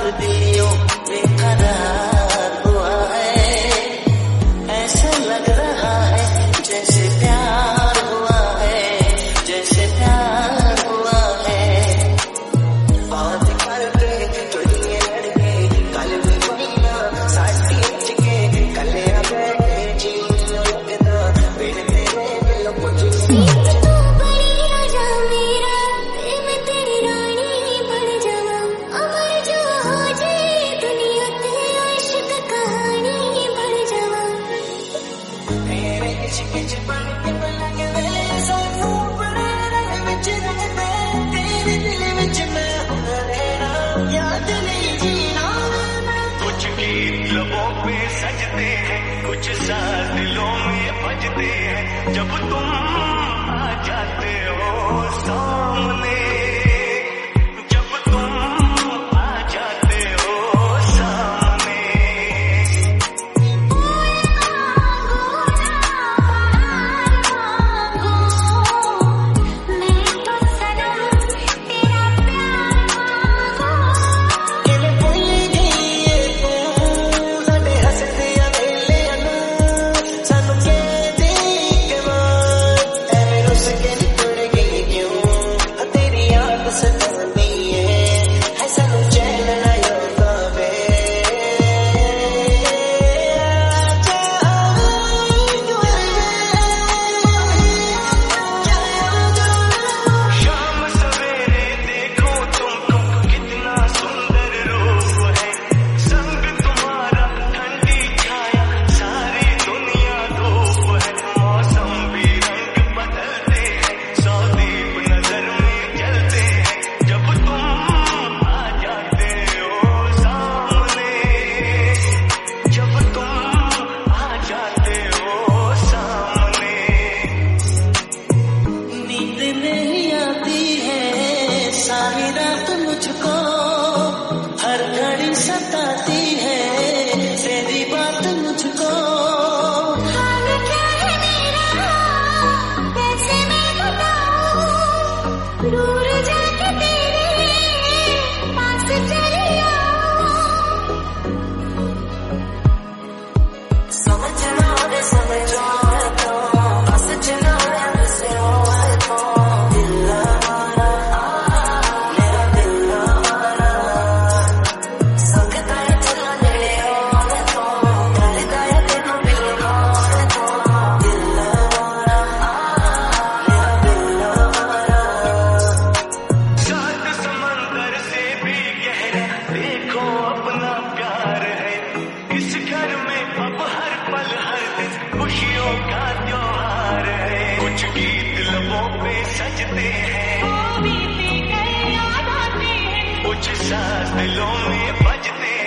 दियों बेकरार हुआ है। ऐसा लग रहा है जैसे प्यार हुआ है, जैसे प्यार हुआ है। बात करके चलिए लड़के कल भी महीना साथी के कले बैठे जी लगता बिन तेरे दिल कुछ सजते हैं, कुछ साथ दिलों में बजते हैं जब तुम आ जाते हो सामने, जब तुम आ जाते हो सामने। हर घड़ी सताती है तेरी बात मुझको। हाल क्या है मेरा कैसे मैं बताऊं, दूर जाके तेरे पास चली आऊं। समझना रे समझो तो समझना से हो तो दिल खुशियों का त्योहार है। कुछ गीत लबों पे सजते हैं, वो बीते गए याद आते हैं, कुछ सांस दिलों में बजते हैं।